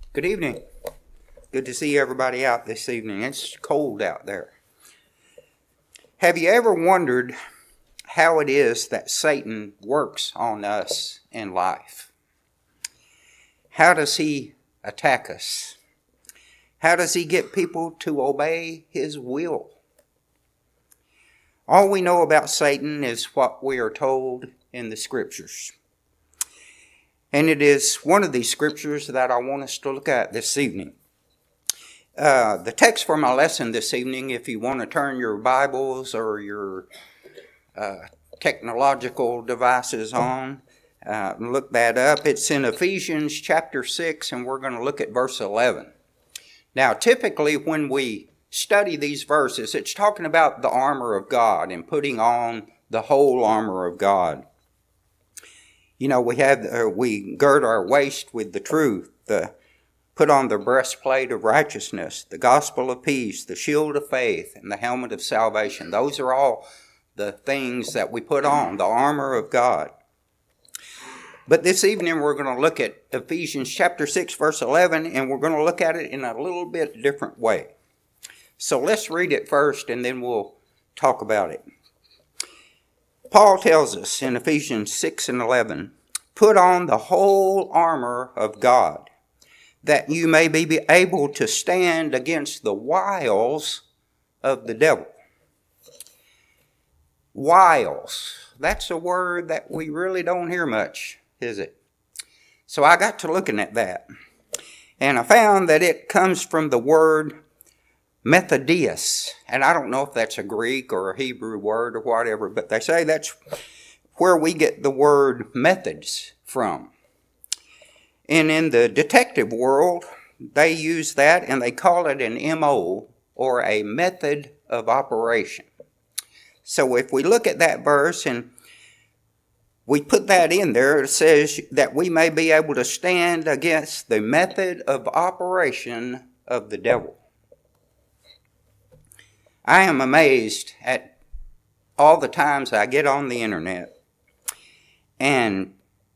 Good evening. Good to see everybody out this evening. It's cold out there. Have you ever wondered how it is that Satan works on us in life? How does he attack us? How does he get people to obey his will? All we know about Satan is what we are told in the Scriptures. And it is one of these Scriptures that I want us to look at this evening. The text for my lesson this evening, if you want to turn your Bibles or your technological devices on, look that up. It's in Ephesians chapter 6, and we're going to look at verse 11. Now, typically when we study these verses, it's talking about the armor of God and putting on the whole armor of God. You know, we gird our waist with the truth, put on the breastplate of righteousness, the gospel of peace, the shield of faith, and the helmet of salvation. Those are all the things that we put on, the armor of God. But this evening we're going to look at Ephesians chapter 6, verse 11, and we're going to look at it in a little bit different way. So let's read it first, and then we'll talk about it. Paul tells us in Ephesians 6 and 11, "Put on the whole armor of God, that you may be able to stand against the wiles of the devil." Wiles. That's a word that we really don't hear much, is it? So I got to looking at that, and I found that it comes from the word Methodius. And I don't know if that's a Greek or a Hebrew word or whatever, but they say that's where we get the word methods from. And in the detective world, they use that and they call it an MO, or a method of operation. So if we look at that verse and we put that in there, it says that we may be able to stand against the method of operation of the devil. I am amazed at all the times I get on the internet and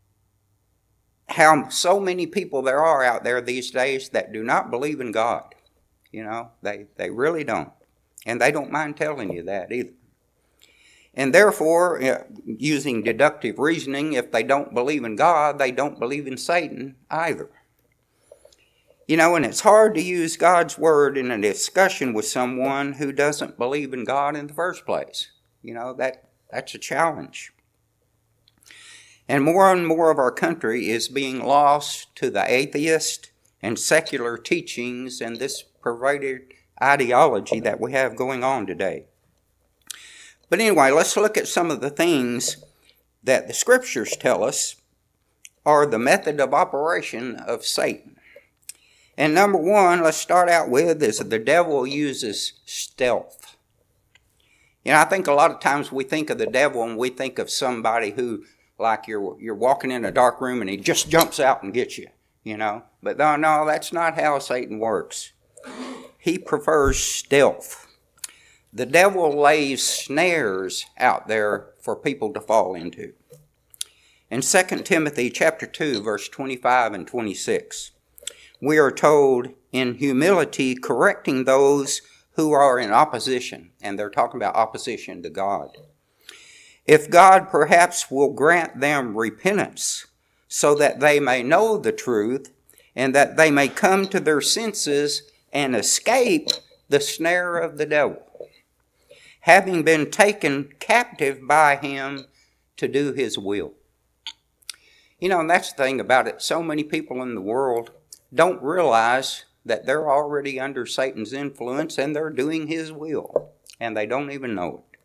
how so many people there are out there these days that do not believe in God. You know, they really don't. And they don't mind telling you that either. And therefore, using deductive reasoning, if they don't believe in God, they don't believe in Satan either. You know, and it's hard to use God's word in a discussion with someone who doesn't believe in God in the first place. You know, that's a challenge. And more of our country is being lost to the atheist and secular teachings and this pervaded ideology that we have going on today. But anyway, let's look at some of the things that the Scriptures tell us are the method of operation of Satan. And number one, let's start out with, is the devil uses stealth. You know, I think a lot of times we think of the devil and we think of somebody who, like you're walking in a dark room and he just jumps out and gets you, you know. But no, that's not how Satan works. He prefers stealth. The devil lays snares out there for people to fall into. In 2 Timothy chapter 2, verse 25 and 26, we are told, in humility, correcting those who are in opposition. And they're talking about opposition to God. If God perhaps will grant them repentance, so that they may know the truth, and that they may come to their senses and escape the snare of the devil, having been taken captive by him to do his will. You know, and that's the thing about it. So many people in the world don't realize that they're already under Satan's influence and they're doing his will, and they don't even know it.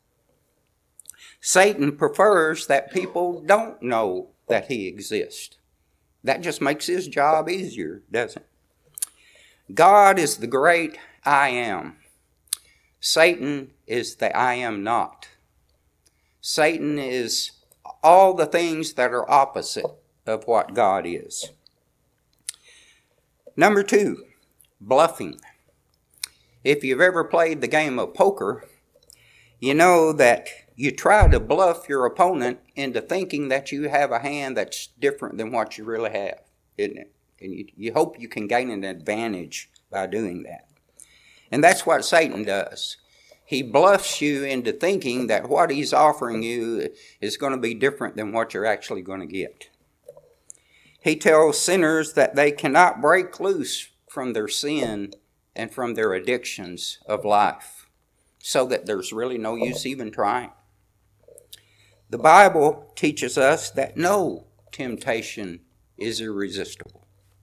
Satan prefers that people don't know that he exists. That just makes his job easier, doesn't it? God is the great I am. Satan is the I am not. Satan is all the things that are opposite of what God is. Number two, bluffing. If you've ever played the game of poker, you know that you try to bluff your opponent into thinking that you have a hand that's different than what you really have, isn't it? And you hope you can gain an advantage by doing that. And that's what Satan does. He bluffs you into thinking that what he's offering you is going to be different than what you're actually going to get. He tells sinners that they cannot break loose from their sin and from their addictions of life, so that there's really no use even trying. The Bible teaches us that no temptation is irresistible.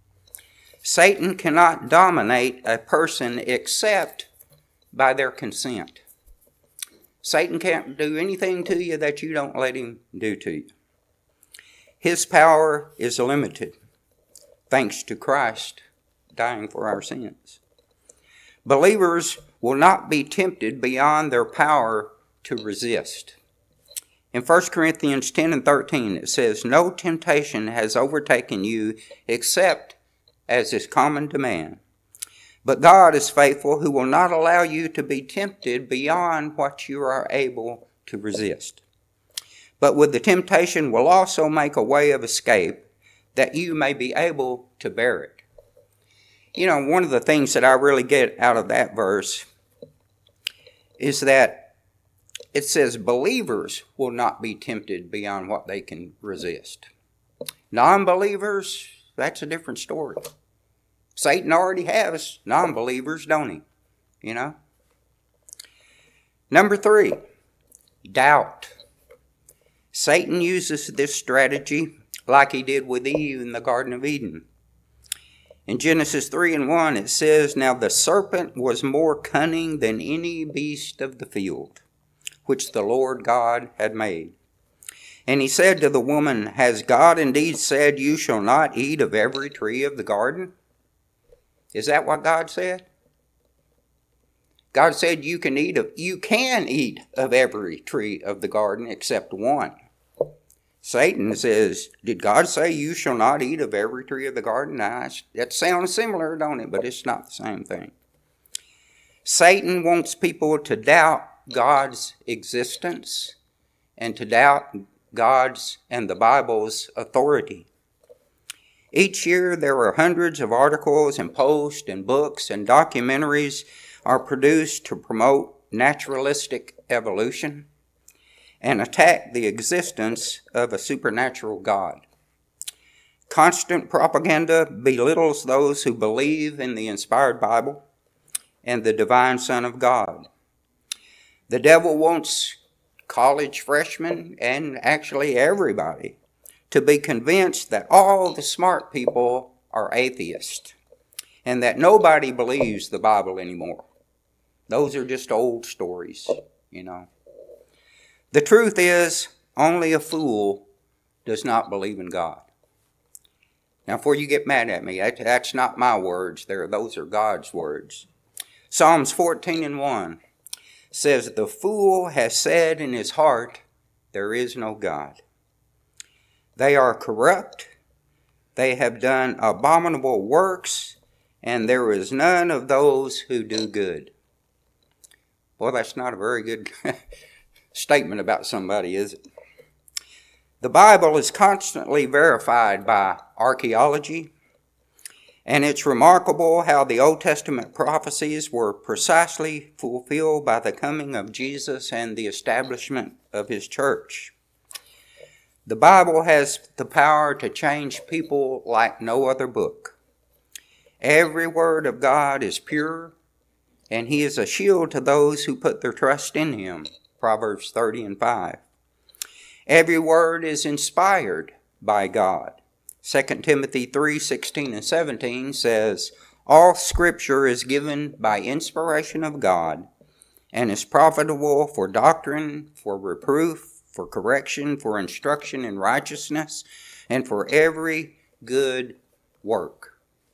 Satan cannot dominate a person except by their consent. Satan can't do anything to you that you don't let him do to you. His power is limited, thanks to Christ dying for our sins. Believers will not be tempted beyond their power to resist. In 1 Corinthians 10 and 13, it says, "No temptation has overtaken you except as is common to man. But God is faithful, who will not allow you to be tempted beyond what you are able to resist. But with the temptation will also make a way of escape, that you may be able to bear it." You know, one of the things that I really get out of that verse is that it says believers will not be tempted beyond what they can resist. Non-believers, that's a different story. Satan already has non-believers, don't he? You know? Number 3, doubt. Satan uses this strategy like he did with Eve in the Garden of Eden. In Genesis 3 and 1, it says, "Now the serpent was more cunning than any beast of the field, which the Lord God had made. And he said to the woman, Has God indeed said, You shall not eat of every tree of the garden?" Is that what God said? God said you can eat of every tree of the garden except one. Satan says, did God say you shall not eat of every tree of the garden? Now, that sounds similar, don't it? But it's not the same thing. Satan wants people to doubt God's existence and to doubt God's and the Bible's authority. Each year there are hundreds of articles and posts and books and documentaries are produced to promote naturalistic evolution and attack the existence of a supernatural God. Constant propaganda belittles those who believe in the inspired Bible and the divine Son of God. The devil wants college freshmen and actually everybody to be convinced that all the smart people are atheists and that nobody believes the Bible anymore. Those are just old stories, you know. The truth is, only a fool does not believe in God. Now, before you get mad at me, that's not my words. Those are God's words. Psalms 14 and 1 says, "The fool has said in his heart, there is no God. They are corrupt. They have done abominable works, and there is none of those who do good." Well, that's not a very good statement about somebody, is it? The Bible is constantly verified by archaeology, and it's remarkable how the Old Testament prophecies were precisely fulfilled by the coming of Jesus and the establishment of his church. The Bible has the power to change people like no other book. Every word of God is pure, and he is a shield to those who put their trust in him. Proverbs 30 and 5. Every word is inspired by God. 2 Timothy 3:16 and 17 says, "All scripture is given by inspiration of God and is profitable for doctrine, for reproof, for correction, for instruction in righteousness, and for every good work."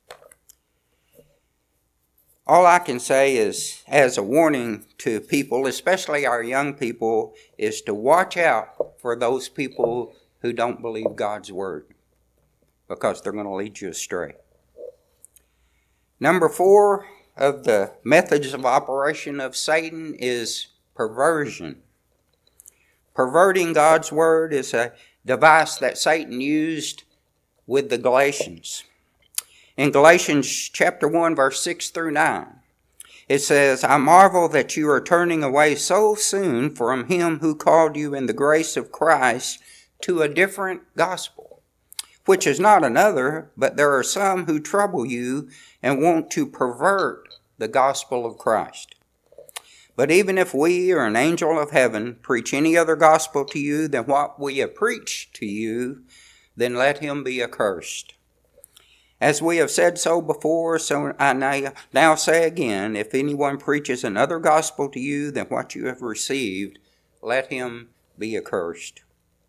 All I can say is, as a warning to people, especially our young people, is to watch out for those people who don't believe God's word, because they're going to lead you astray. Number 4 of the methods of operation of Satan is perversion. Perverting God's word is a device that Satan used with the Galatians. In Galatians chapter 1, verse 6 through 9, it says, I marvel that you are turning away so soon from him who called you in the grace of Christ to a different gospel, which is not another, but there are some who trouble you and want to pervert the gospel of Christ. But even if we or an angel of heaven preach any other gospel to you than what we have preached to you, then let him be accursed. As we have said so before, so I now say again, if anyone preaches another gospel to you than what you have received, let him be accursed.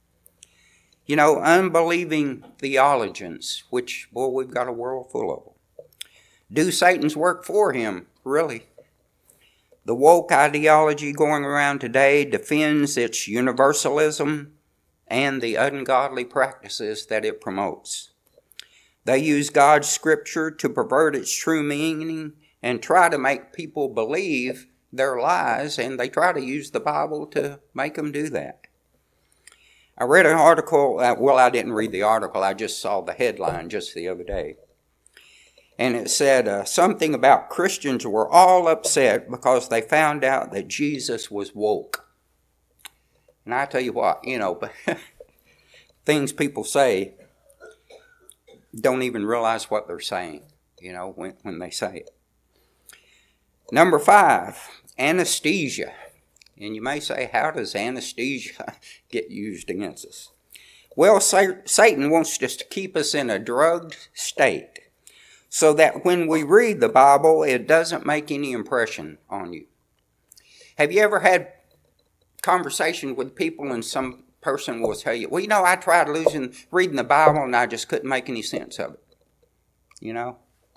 You know, unbelieving theologians, which, boy, we've got a world full of them, do Satan's work for him, really. The woke ideology going around today defends its universalism and the ungodly practices that it promotes. They use God's scripture to pervert its true meaning and try to make people believe their lies, and they try to use the Bible to make them do that. I read an article, I didn't read the article, I just saw the headline just the other day. And it said something about Christians were all upset because they found out that Jesus was woke. And I tell you what, things people say, don't even realize what they're saying, when they say it. Number 5, anesthesia. And you may say, how does anesthesia get used against us? Well, Satan wants us to keep us in a drugged state so that when we read the Bible, it doesn't make any impression on you. Have you ever had conversation with people and some person will tell you, well, I tried reading the Bible and I just couldn't make any sense of it.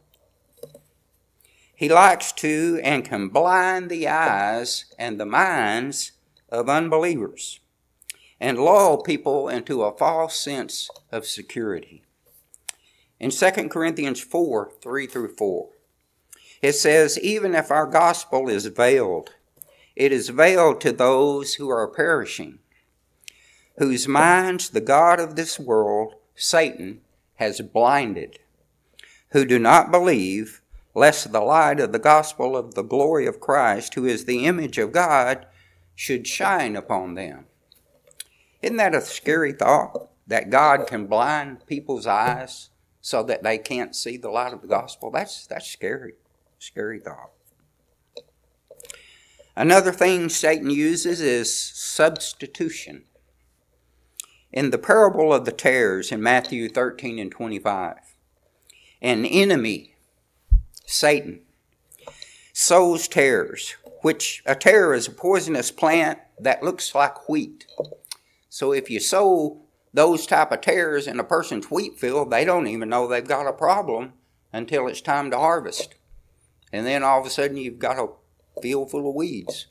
He likes to and can blind the eyes and the minds of unbelievers and lull people into a false sense of security. In 2 Corinthians 4, 3 through 4, it says, even if our gospel is veiled, it is veiled to those who are perishing, whose minds the God of this world, Satan, has blinded, who do not believe, lest the light of the gospel of the glory of Christ, who is the image of God, should shine upon them. Isn't that a scary thought, that God can blind people's eyes so that they can't see the light of the gospel? That's scary thought. Another thing Satan uses is substitution. In the parable of the tares in Matthew 13 and 25, an enemy, Satan, sows tares, which a tare is a poisonous plant that looks like wheat. So if you sow those type of tares in a person's wheat field, they don't even know they've got a problem until it's time to harvest. And then all of a sudden you've got a field full of weeds,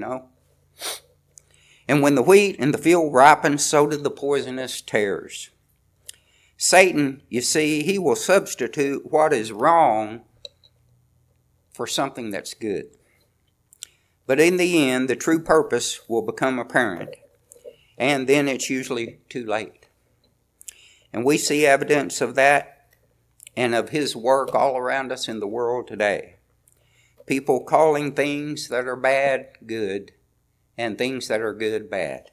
And when the wheat in the field ripened, so did the poisonous tares. Satan, you see, he will substitute what is wrong for something that's good. But in the end, the true purpose will become apparent, and then it's usually too late. And we see evidence of that and of his work all around us in the world today. People calling things that are bad good, and things that are good bad.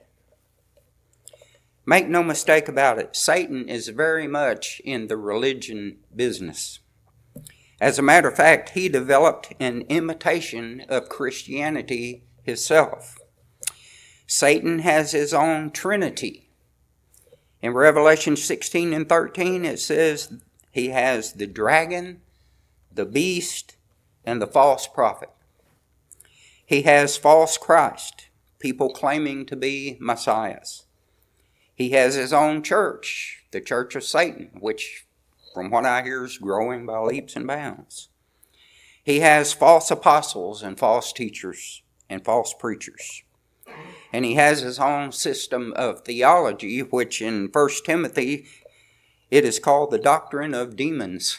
Make no mistake about it, Satan is very much in the religion business. As a matter of fact, he developed an imitation of Christianity himself. Satan has his own trinity. In Revelation 16 and 13, it says he has the dragon, the beast, and the false prophet. He has false Christ, people claiming to be messiahs. He has his own church, the Church of Satan, which, from what I hear, is growing by leaps and bounds. He has false apostles and false teachers and false preachers. And he has his own system of theology, which in 1 Timothy, it is called the doctrine of demons.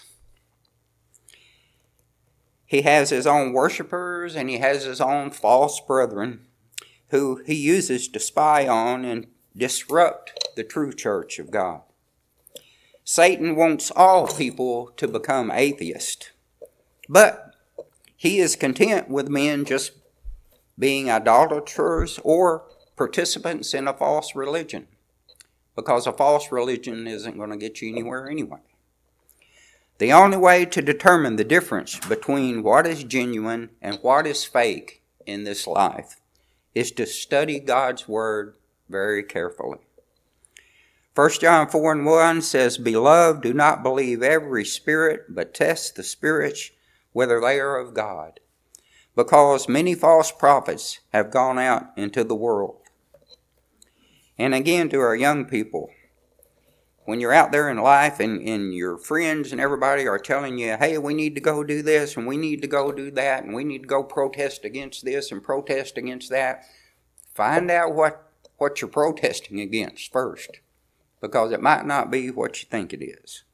He has his own worshipers and he has his own false brethren who he uses to spy on and disrupt the true church of God. Satan wants all people to become atheists, but he is content with men just being idolaters or participants in a false religion, because a false religion isn't going to get you anywhere anyway. The only way to determine the difference between what is genuine and what is fake in this life is to study God's Word very carefully. 1 John 4:1 says, "Beloved, do not believe every spirit, but test the spirits whether they are of God, because many false prophets have gone out into the world." And again, to our young people, when you're out there in life and your friends and everybody are telling you, hey, we need to go do this and we need to go do that and we need to go protest against this and protest against that, find out what you're protesting against first, because it might not be what you think it is.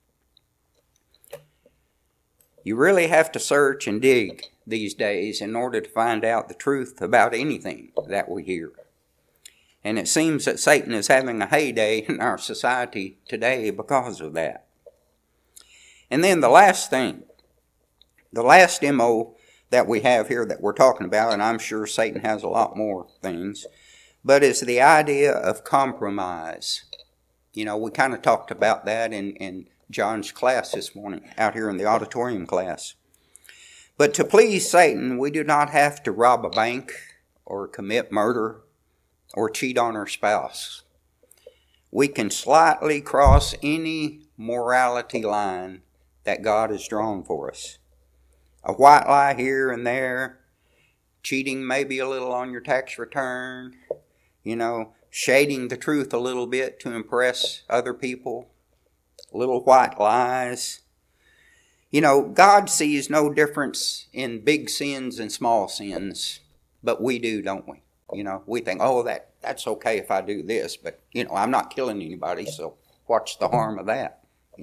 You really have to search and dig these days in order to find out the truth about anything that we hear. And it seems that Satan is having a heyday in our society today because of that. And then the last thing, the last MO that we have here that we're talking about, and I'm sure Satan has a lot more things, but it's the idea of compromise. You know, we kind of talked about that in John's class this morning, out here in the auditorium class. But to please Satan, we do not have to rob a bank or commit murder or cheat on our spouse. We can slightly cross any morality line that God has drawn for us. A white lie here and there, cheating maybe a little on your tax return, shading the truth a little bit to impress other people, little white lies. God sees no difference in big sins and small sins, but we do, don't we? We think, that's okay if I do this, but, I'm not killing anybody, so what's the harm of that,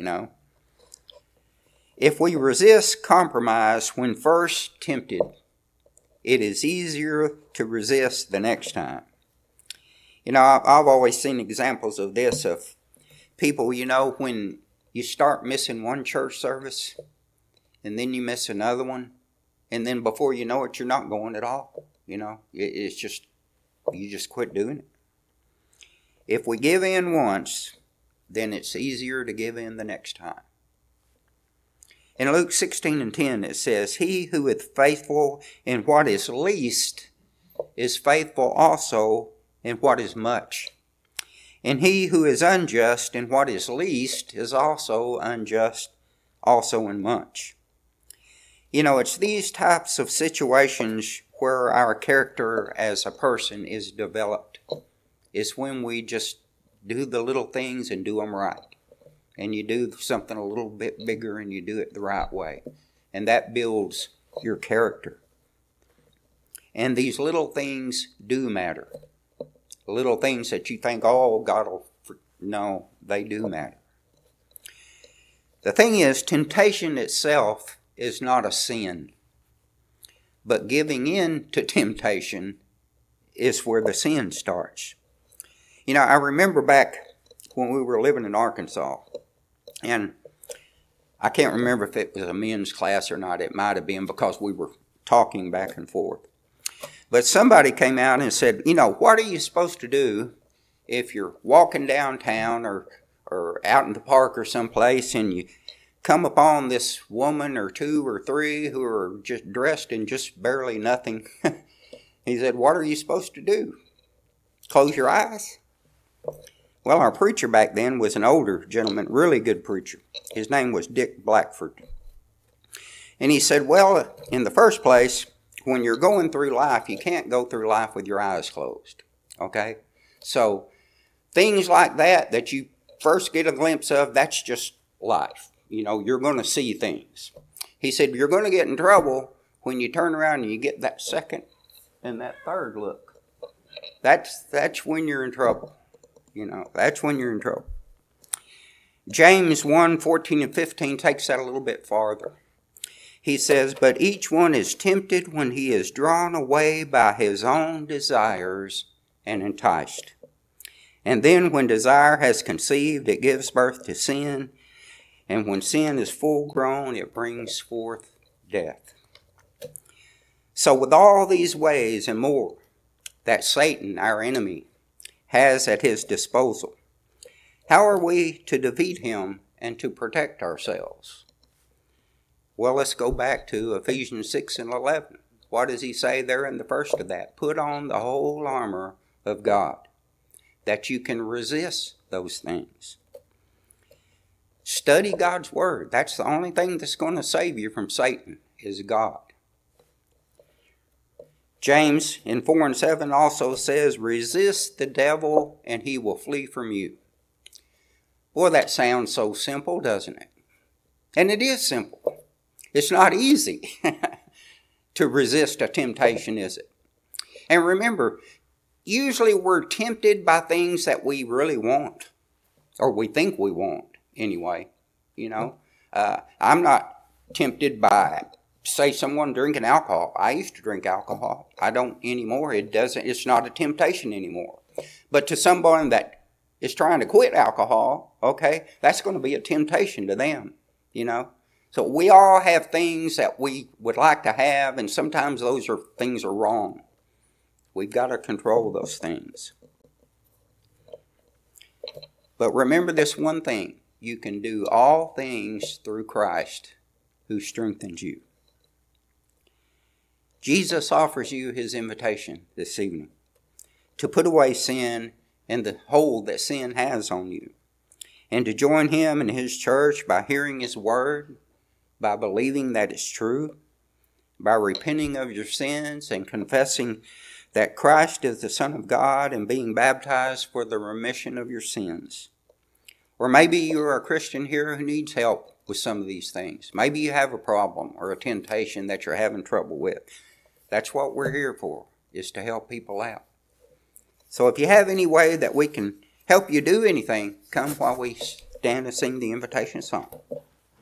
If we resist compromise when first tempted, it is easier to resist the next time. I've always seen examples of this, of people, when you start missing one church service, and then you miss another one, and then before you know it, you're not going at all. It's just, you just quit doing it. If we give in once, then it's easier to give in the next time. In Luke 16:10 it says, "He who is faithful in what is least is faithful also in what is much. And he who is unjust in what is least is also unjust also in much." It's these types of situations where our character as a person is developed. It's when we just do the little things and do them right. And you do something a little bit bigger and you do it the right way. And that builds your character. And these little things do matter. Little things that you think, God will... No, they do matter. The thing is, temptation itself is not a sin. But giving in to temptation is where the sin starts. I remember back when we were living in Arkansas, and I can't remember if it was a men's class or not. It might have been, because we were talking back and forth. But somebody came out and said, what are you supposed to do if you're walking downtown or out in the park or someplace and you come upon this woman or two or three who are just dressed in just barely nothing? He said, what are you supposed to do? Close your eyes? Well, our preacher back then was an older gentleman, really good preacher. His name was Dick Blackford. And he said, well, in the first place, when you're going through life, you can't go through life with your eyes closed, okay? So things like that you first get a glimpse of, that's just life. You're going to see things. He said, you're going to get in trouble when you turn around and you get that second and that third look. That's when you're in trouble. That's when you're in trouble. James 1:14 and 15 takes that a little bit farther. He says, "But each one is tempted when he is drawn away by his own desires and enticed. And then when desire has conceived, it gives birth to sin. And when sin is full grown, it brings forth death. So with all these ways and more that Satan, our enemy, has at his disposal, how are we to defeat him and to protect ourselves? Well, let's go back to Ephesians 6 and 11. What does he say there in the first of that? Put on the whole armor of God, that you can resist those things. Study God's word. That's the only thing that's going to save you from Satan, is God. James in 4 and 7 also says, resist the devil and he will flee from you. Boy, that sounds so simple, doesn't it? And it is simple. It's not easy to resist a temptation, is it? And remember, usually we're tempted by things that we really want, or we think we want anyway. You know, I'm not tempted by, say, someone drinking alcohol. I used to drink alcohol. I don't anymore. It's not a temptation anymore. But to someone that is trying to quit alcohol, okay, that's going to be a temptation to them, you know. So we all have things that we would like to have, and sometimes those things are wrong. We've got to control those things. But remember this one thing. You can do all things through Christ who strengthens you. Jesus offers you his invitation this evening to put away sin and the hold that sin has on you, and to join him in his church by hearing his word, by believing that it's true, by repenting of your sins and confessing that Christ is the Son of God and being baptized for the remission of your sins. Or maybe you're a Christian here who needs help with some of these things. Maybe you have a problem or a temptation that you're having trouble with. That's what we're here for, is to help people out. So if you have any way that we can help you do anything, come while we stand and sing the invitation song.